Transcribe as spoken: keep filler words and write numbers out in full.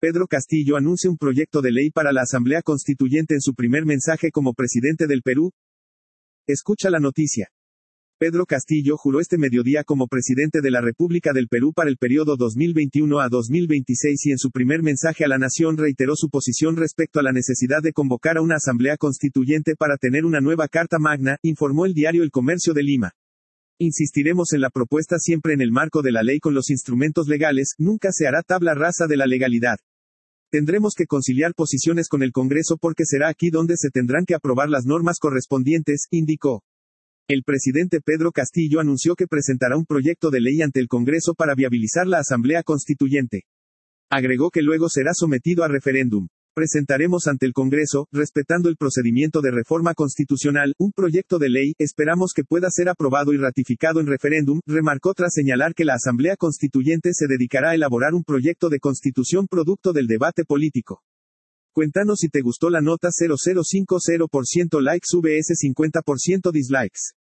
Pedro Castillo anuncia un proyecto de ley para la Asamblea Constituyente en su primer mensaje como presidente del Perú. Escucha la noticia. Pedro Castillo juró este mediodía como presidente de la República del Perú para el periodo dos mil veintiuno a dos mil veintiséis y en su primer mensaje a la nación reiteró su posición respecto a la necesidad de convocar a una asamblea constituyente para tener una nueva Carta Magna, informó el diario El Comercio de Lima. Insistiremos en la propuesta siempre en el marco de la ley con los instrumentos legales, nunca se hará tabla rasa de la legalidad. Tendremos que conciliar posiciones con el Congreso porque será aquí donde se tendrán que aprobar las normas correspondientes, indicó. El presidente Pedro Castillo anunció que presentará un proyecto de ley ante el Congreso para viabilizar la Asamblea Constituyente. Agregó que luego será sometido a referéndum. Presentaremos ante el Congreso, respetando el procedimiento de reforma constitucional, un proyecto de ley, esperamos que pueda ser aprobado y ratificado en referéndum, remarcó tras señalar que la Asamblea Constituyente se dedicará a elaborar un proyecto de constitución producto del debate político. Cuéntanos si te gustó la nota. Cero cero cinco cero por ciento likes vs cincuenta por ciento dislikes.